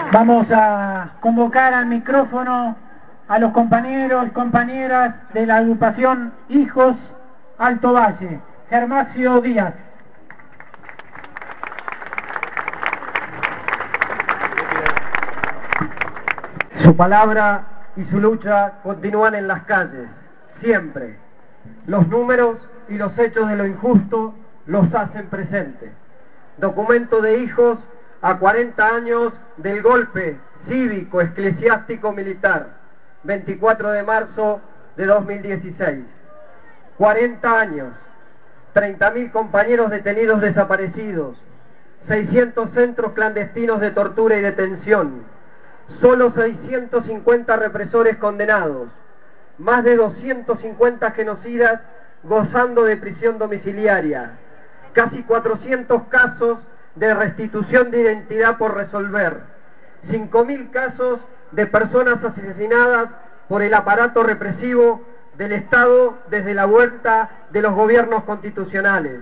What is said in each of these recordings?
Vamos a convocar al micrófono a los compañeros y compañeras de la agrupación Hijos Alto Valle. Germasio Díaz. Su palabra y su lucha continúan en las calles, siempre. Los números y los hechos de lo injusto los hacen presentes. Documento de Hijos a 40 años del golpe cívico, eclesiástico, militar, 24 de marzo de 2016. 40 años, 30.000 compañeros detenidos desaparecidos, 600 centros clandestinos de tortura y detención, solo 650 represores condenados, más de 250 genocidas gozando de prisión domiciliaria, casi 400 casos de restitución de identidad por resolver, 5.000 casos de personas asesinadas por el aparato represivo del Estado desde la vuelta de los gobiernos constitucionales,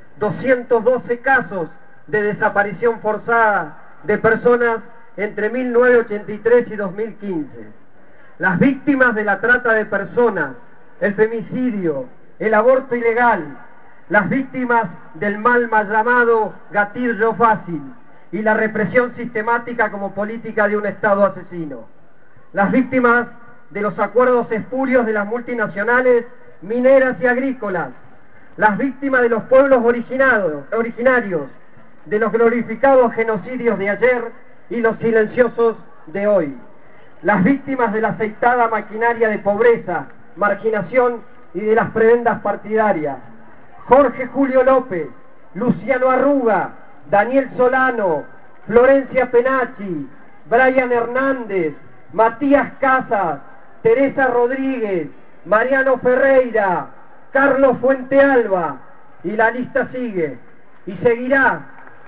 212 casos de desaparición forzada de personas entre 1983 y 2015. Las víctimas de la trata de personas, el femicidio, el aborto ilegal, las víctimas del mal llamado gatillo fácil y la represión sistemática como política de un Estado asesino. Las víctimas de los acuerdos espurios de las multinacionales mineras y agrícolas. Las víctimas de los pueblos originarios, de los glorificados genocidios de ayer y los silenciosos de hoy. Las víctimas de la aceitada maquinaria de pobreza, marginación y de las prebendas partidarias. Jorge Julio López, Luciano Arruga, Daniel Solano, Florencia Penachi, Brian Hernández, Matías Casas, Teresa Rodríguez, Mariano Ferreira, Carlos Fuentealba, y la lista sigue y seguirá.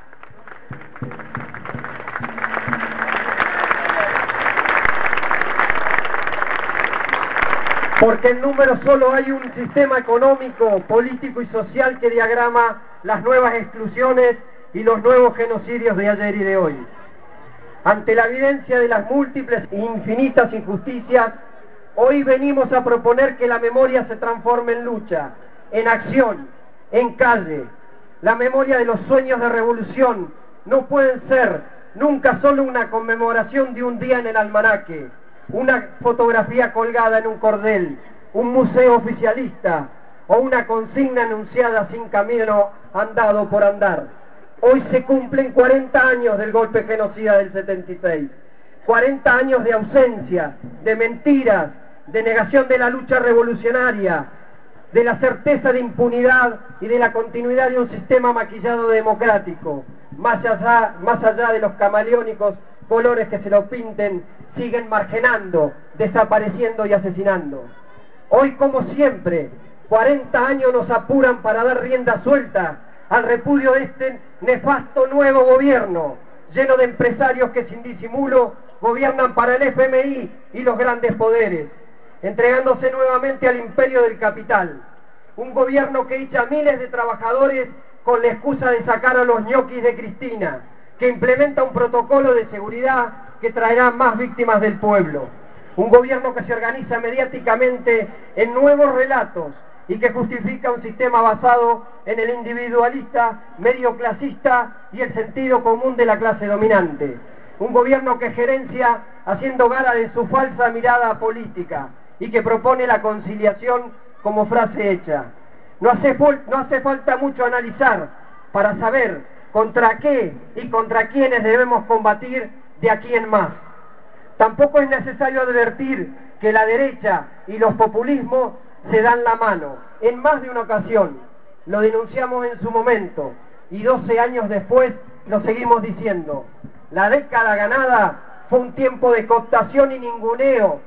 Porque en número solo hay un sistema económico, político y social que diagrama las nuevas exclusiones y los nuevos genocidios de ayer y de hoy. Ante la evidencia de las múltiples e infinitas injusticias, hoy venimos a proponer que la memoria se transforme en lucha, en acción, en calle. La memoria de los sueños de revolución no pueden ser nunca solo una conmemoración de un día en el almanaque, una fotografía colgada en un cordel, un museo oficialista o una consigna anunciada sin camino andado por andar. Hoy se cumplen 40 años del golpe genocida del 76, 40 años de ausencia, de mentiras, de negación de la lucha revolucionaria, de la certeza de impunidad y de la continuidad de un sistema maquillado democrático. Más allá de los camaleónicos colores que se lo pinten, siguen marginando, desapareciendo y asesinando. Hoy, como siempre, 40 años nos apuran para dar rienda suelta al repudio de este nefasto nuevo gobierno, lleno de empresarios que sin disimulo gobiernan para el FMI y los grandes poderes, entregándose nuevamente al imperio del capital. Un gobierno que echa a miles de trabajadores con la excusa de sacar a los ñoquis de Cristina, que implementa un protocolo de seguridad que traerá más víctimas del pueblo. Un gobierno que se organiza mediáticamente en nuevos relatos y que justifica un sistema basado en el individualista, medio clasista y el sentido común de la clase dominante. Un gobierno que gerencia haciendo gala de su falsa mirada política y que propone la conciliación como frase hecha. No hace falta mucho analizar para saber contra qué y contra quiénes debemos combatir de aquí en más. Tampoco es necesario advertir que la derecha y los populismos se dan la mano. En más de una ocasión lo denunciamos en su momento y 12 años después lo seguimos diciendo. La década ganada fue un tiempo de cooptación y ninguneo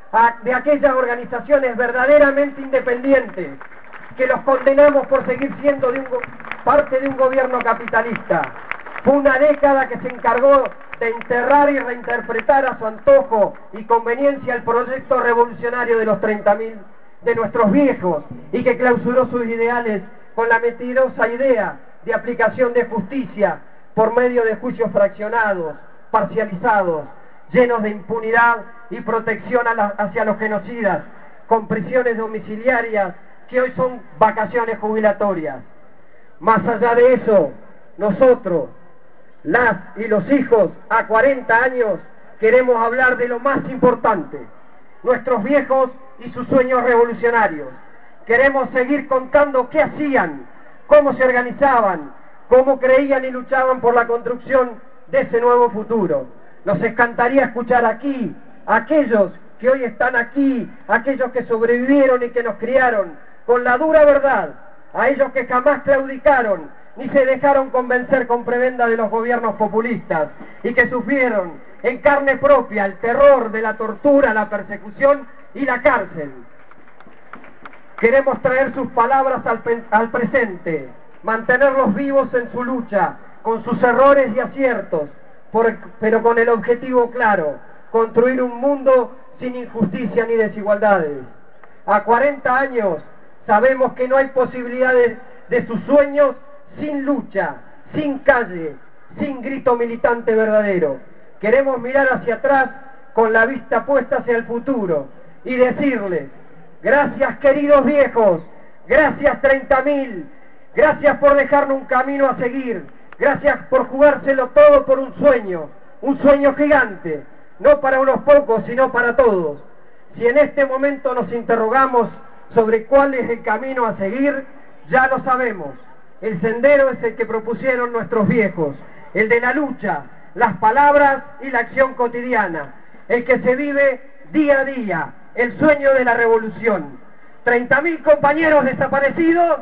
de aquellas organizaciones verdaderamente independientes que los condenamos por seguir siendo parte de un gobierno capitalista. Fue una década que se encargó de enterrar y reinterpretar a su antojo y conveniencia el proyecto revolucionario de los 30.000 de nuestros viejos y que clausuró sus ideales con la mentirosa idea de aplicación de justicia por medio de juicios fraccionados, parcializados, llenos de impunidad y protección hacia los genocidas, con prisiones domiciliarias que hoy son vacaciones jubilatorias. Más allá de eso, nosotros, las y los hijos, a 40 años, queremos hablar de lo más importante, nuestros viejos y sus sueños revolucionarios. Queremos seguir contando qué hacían, cómo se organizaban, cómo creían y luchaban por la construcción de ese nuevo futuro. Nos encantaría escuchar aquí a aquellos que hoy están aquí, aquellos que sobrevivieron y que nos criaron con la dura verdad, a ellos que jamás claudicaron ni se dejaron convencer con prebenda de los gobiernos populistas y que sufrieron en carne propia el terror de la tortura, la persecución y la cárcel. Queremos traer sus palabras al presente, mantenerlos vivos en su lucha, con sus errores y aciertos, pero con el objetivo claro: construir un mundo sin injusticia ni desigualdades. A 40 años sabemos que no hay posibilidades de sus sueños sin lucha, sin calle, sin grito militante verdadero. Queremos mirar hacia atrás con la vista puesta hacia el futuro y decirles: gracias, queridos viejos, gracias 30.000, gracias por dejarnos un camino a seguir, gracias por jugárselo todo por un sueño gigante, no para unos pocos, sino para todos. Si en este momento nos interrogamos sobre cuál es el camino a seguir, ya lo sabemos. El sendero es el que propusieron nuestros viejos, el de la lucha, las palabras y la acción cotidiana, el que se vive día a día, el sueño de la revolución. 30.000 compañeros desaparecidos.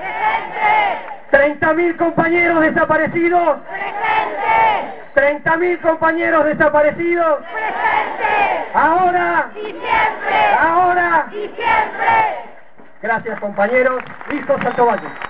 ¡Presente! 30.000 compañeros desaparecidos. ¡Presente! 30.000 compañeros desaparecidos. ¡Presente! Ahora. ¡Y siempre! Ahora. ¡Y siempre! Gracias, compañeros. Hijos Alto Valle.